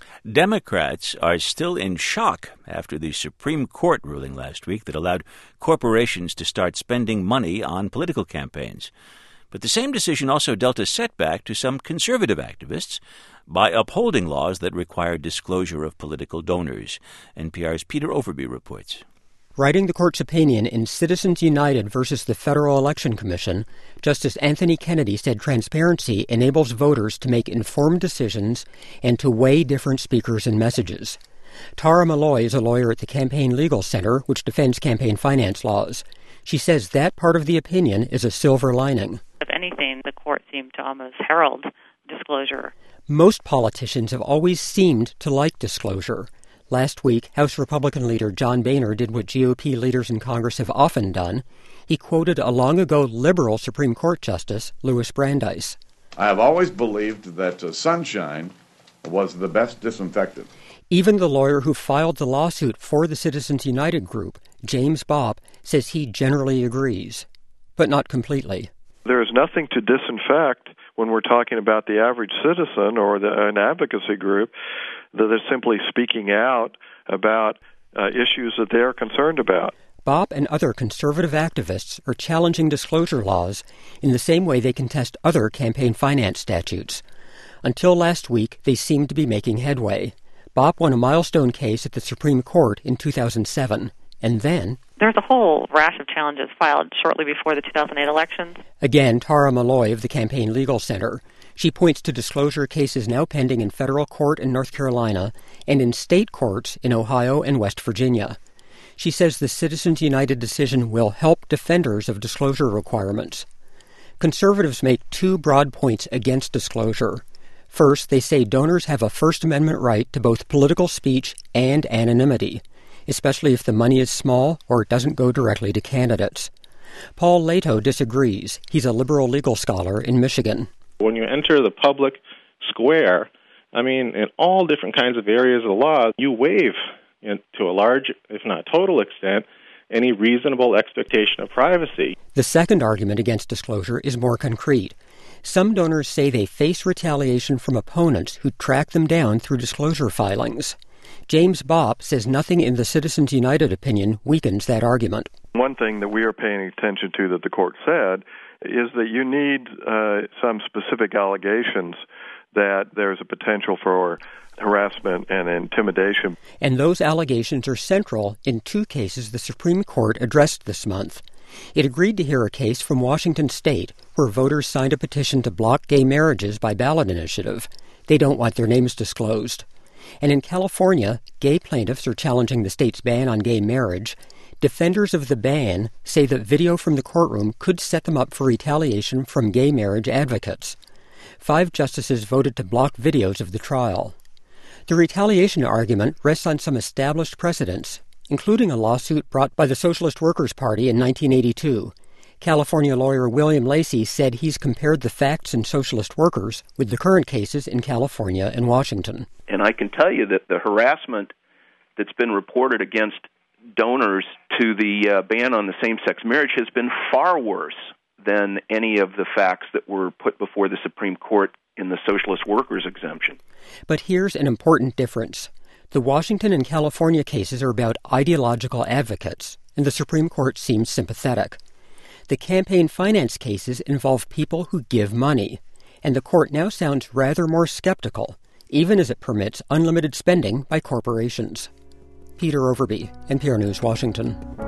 Democrats are still in shock after the Supreme Court ruling last week that allowed corporations to start spending money on political campaigns. But the same decision also dealt a setback to some conservative activists by upholding laws that require disclosure of political donors. NPR's Peter Overby reports. Writing the court's opinion in Citizens United versus the Federal Election Commission, Justice Anthony Kennedy said transparency enables voters to make informed decisions and to weigh different speakers and messages. Tara Malloy is a lawyer at the Campaign Legal Center, which defends campaign finance laws. She says that part of the opinion is a silver lining. If anything, the court seemed to almost herald disclosure. Most politicians have always seemed to like disclosure. Last week, House Republican leader John Boehner did what GOP leaders in Congress have often done. He quoted a long-ago liberal Supreme Court Justice, Louis Brandeis. I have always believed that sunshine was the best disinfectant. Even the lawyer who filed the lawsuit for the Citizens United group, James Bopp, says he generally agrees, but not completely. There is nothing to disinfect when we're talking about the average citizen or an advocacy group that is simply speaking out about issues that they're concerned about. Bopp and other conservative activists are challenging disclosure laws in the same way they contest other campaign finance statutes. Until last week, they seemed to be making headway. Bopp won a milestone case at the Supreme Court in 2007, and then there's a whole rash of challenges filed shortly before the 2008 elections. Again, Tara Malloy of the Campaign Legal Center. She points to disclosure cases now pending in federal court in North Carolina and in state courts in Ohio and West Virginia. She says the Citizens United decision will help defenders of disclosure requirements. Conservatives make two broad points against disclosure. First, they say donors have a First Amendment right to both political speech and anonymity, especially if the money is small or it doesn't go directly to candidates. Paul Leto disagrees. He's a liberal legal scholar in Michigan. When you enter the public square, in all different kinds of areas of the law, you waive, to a large, if not total extent, any reasonable expectation of privacy. The second argument against disclosure is more concrete. Some donors say they face retaliation from opponents who track them down through disclosure filings. James Bopp says nothing in the Citizens United opinion weakens that argument. One thing that we are paying attention to that the court said is that you need some specific allegations that there's a potential for harassment and intimidation. And those allegations are central in two cases the Supreme Court addressed this month. It agreed to hear a case from Washington State where voters signed a petition to block gay marriages by ballot initiative. They don't want their names disclosed. And in California, gay plaintiffs are challenging the state's ban on gay marriage. Defenders of the ban say that video from the courtroom could set them up for retaliation from gay marriage advocates. 5 justices voted to block videos of the trial. The retaliation argument rests on some established precedents, including a lawsuit brought by the Socialist Workers' Party in 1982. California lawyer William Lacey said he's compared the facts in Socialist Workers with the current cases in California and Washington. And I can tell you that the harassment that's been reported against donors to the ban on the same-sex marriage has been far worse than any of the facts that were put before the Supreme Court in the Socialist Workers exemption. But here's an important difference. The Washington and California cases are about ideological advocates, and the Supreme Court seems sympathetic. The campaign finance cases involve people who give money, and the court now sounds rather more skeptical, even as it permits unlimited spending by corporations. Peter Overby, NPR News, Washington.